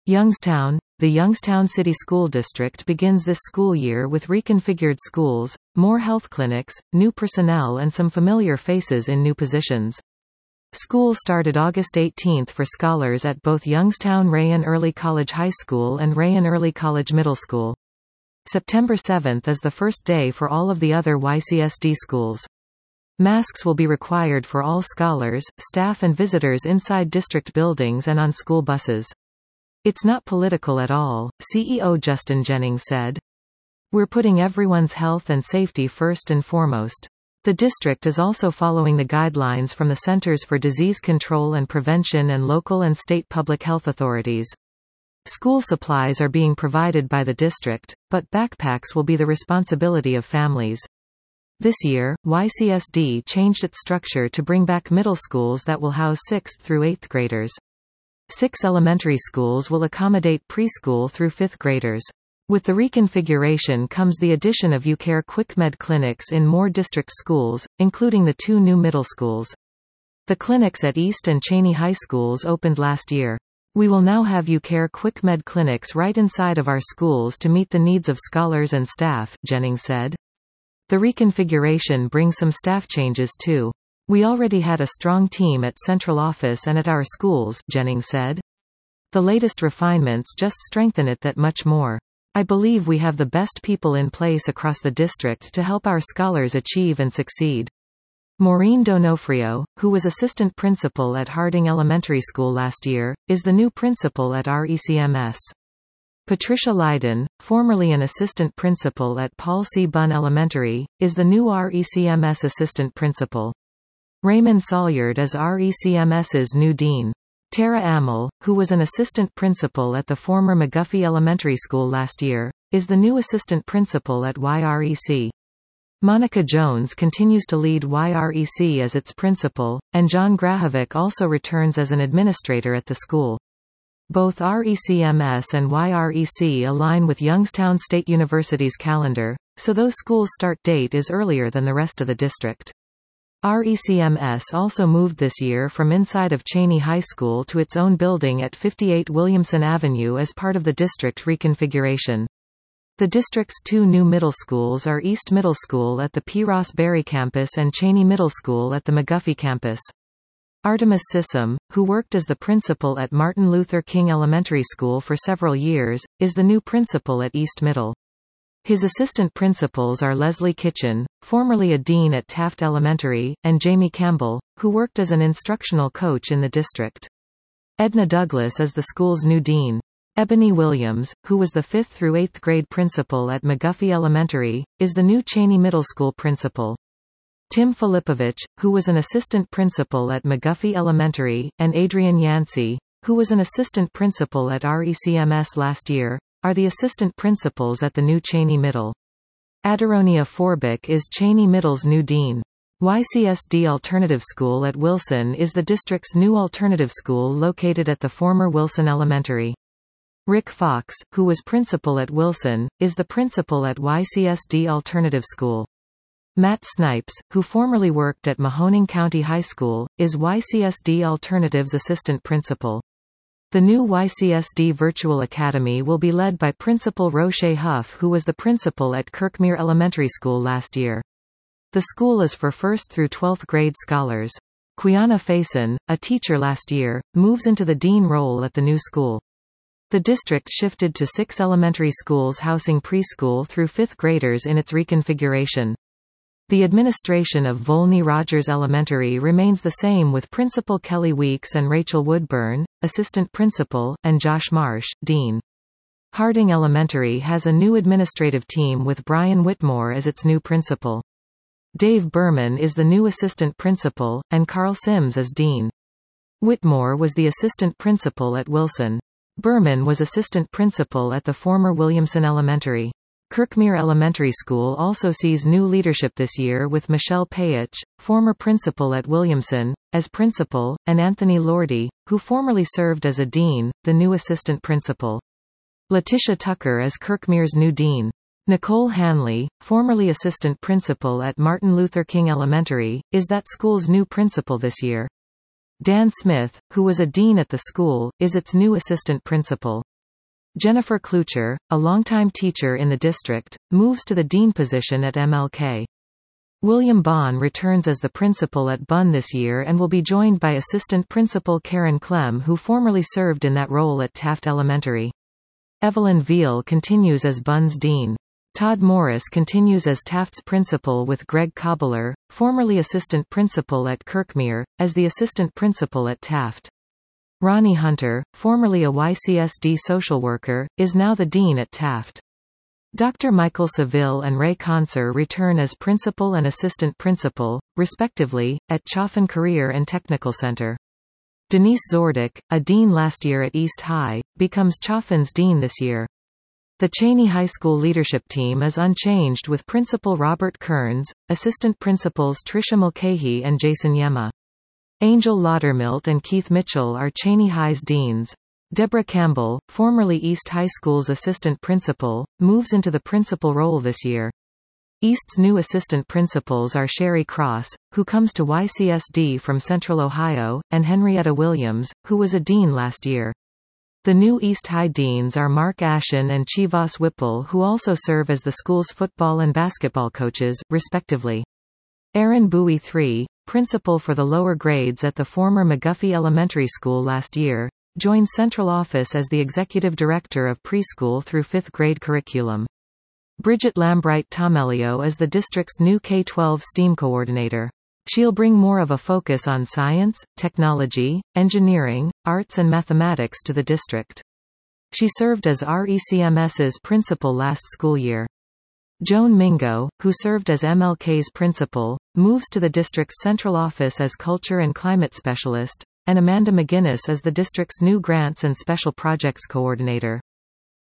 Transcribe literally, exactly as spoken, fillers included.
Youngstown. The Youngstown City School District begins this school year with reconfigured schools, more health clinics, new personnel and some familiar faces in new positions. School started August eighteenth for scholars at both Youngstown Rayon Early College High School and Rayon Early College Middle School. September seventh is the first day for all of the other Y C S D schools. Masks will be required for all scholars, staff and visitors inside district buildings and on school buses. It's not political at all, C E O Justin Jennings said. We're putting everyone's health and safety first and foremost. The district is also following the guidelines from the Centers for Disease Control and Prevention and local and state public health authorities. School supplies are being provided by the district, but backpacks will be the responsibility of families. This year, Y C S D changed its structure to bring back middle schools that will house sixth through eighth graders. Six elementary schools will accommodate preschool through fifth graders. With the reconfiguration comes the addition of UCare QuickMed clinics in more district schools, including the two new middle schools. The clinics at East and Cheney High Schools opened last year. We will now have UCare QuickMed clinics right inside of our schools to meet the needs of scholars and staff, Jennings said. The reconfiguration brings some staff changes too. We already had a strong team at central office and at our schools, Jennings said. The latest refinements just strengthen it that much more. I believe we have the best people in place across the district to help our scholars achieve and succeed. Maureen Donofrio, who was assistant principal at Harding Elementary School last year, is the new principal at R E C M S. Patricia Lydon, formerly an assistant principal at Paul C. Bunn Elementary, is the new R E C M S assistant principal. Raymond Salyard is RECMS's new dean. Tara Amel, who was an assistant principal at the former McGuffey Elementary School last year, is the new assistant principal at Y R E C. Monica Jones continues to lead Y R E C as its principal, and John Grahovic also returns as an administrator at the school. Both R E C M S and Y R E C align with Youngstown State University's calendar, so those schools' start date is earlier than the rest of the district. R E C M S also moved this year from inside of Cheney High School to its own building at fifty-eight Williamson Avenue as part of the district reconfiguration. The district's two new middle schools are East Middle School at the P. Ross Berry campus and Cheney Middle School at the McGuffey campus. Artemis Sissom, who worked as the principal at Martin Luther King Elementary School for several years, is the new principal at East Middle. His assistant principals are Leslie Kitchen, formerly a dean at Taft Elementary, and Jamie Campbell, who worked as an instructional coach in the district. Edna Douglas is the school's new dean. Ebony Williams, who was the fifth through eighth grade principal at McGuffey Elementary, is the new Cheney Middle School principal. Tim Filipovich, who was an assistant principal at McGuffey Elementary, and Adrian Yancey, who was an assistant principal at R E C M S last year, are the assistant principals at the new Cheney Middle. Aderonia Forbick is Cheney Middle's new dean. Y C S D Alternative School at Wilson is the district's new alternative school located at the former Wilson Elementary. Rick Fox, who was principal at Wilson, is the principal at Y C S D Alternative School. Matt Snipes, who formerly worked at Mahoning County High School, is Y C S D Alternatives assistant principal. The new Y C S D Virtual Academy will be led by Principal Roche Huff, who was the principal at Kirkmere Elementary School last year. The school is for first through twelfth grade scholars. Quiana Faison, a teacher last year, moves into the dean role at the new school. The district shifted to six elementary schools housing preschool through fifth graders in its reconfiguration. The administration of Volney Rogers Elementary remains the same with Principal Kelly Weeks and Rachel Woodburn, Assistant Principal, and Josh Marsh, Dean. Harding Elementary has a new administrative team with Brian Whitmore as its new principal. Dave Berman is the new Assistant Principal, and Carl Sims is Dean. Whitmore was the Assistant Principal at Wilson. Berman was assistant principal at the former Williamson Elementary. Kirkmere Elementary School also sees new leadership this year with Michelle Payich, former principal at Williamson, as principal, and Anthony Lordy, who formerly served as a dean, the new assistant principal. Letitia Tucker as Kirkmere's new dean. Nicole Hanley, formerly assistant principal at Martin Luther King Elementary, is that school's new principal this year. Dan Smith, who was a dean at the school, is its new assistant principal. Jennifer Klucher, a longtime teacher in the district, moves to the dean position at M L K. William Bond returns as the principal at Bunn this year and will be joined by assistant principal Karen Clem, who formerly served in that role at Taft Elementary. Evelyn Veal continues as Bunn's dean. Todd Morris continues as Taft's principal, with Greg Cobbler, formerly assistant principal at Kirkmere, as the assistant principal at Taft. Ronnie Hunter, formerly a Y C S D social worker, is now the dean at Taft. Doctor Michael Seville and Ray Conser return as principal and assistant principal, respectively, at Chaffin Career and Technical Center. Denise Zordick, a dean last year at East High, becomes Chaffin's dean this year. The Cheney High School leadership team is unchanged, with Principal Robert Kearns, assistant principals Tricia Mulcahy and Jason Yema. Angel Laudermilt and Keith Mitchell are Cheney High's deans. Deborah Campbell, formerly East High School's assistant principal, moves into the principal role this year. East's new assistant principals are Sherry Cross, who comes to Y C S D from Central Ohio, and Henrietta Williams, who was a dean last year. The new East High deans are Mark Ashen and Chivas Whipple, who also serve as the school's football and basketball coaches, respectively. Aaron Bowie the third, principal for the lower grades at the former McGuffey Elementary School last year, joined central office as the executive director of preschool through fifth grade curriculum. Bridget Lambright Tomelio is the district's new K twelve STEAM coordinator. She'll bring more of a focus on science, technology, engineering, arts and mathematics to the district. She served as R E C M S's principal last school year. Joan Mingo, who served as M L K's principal, moves to the district's central office as culture and climate specialist, and Amanda McGinnis is the district's new grants and special projects coordinator.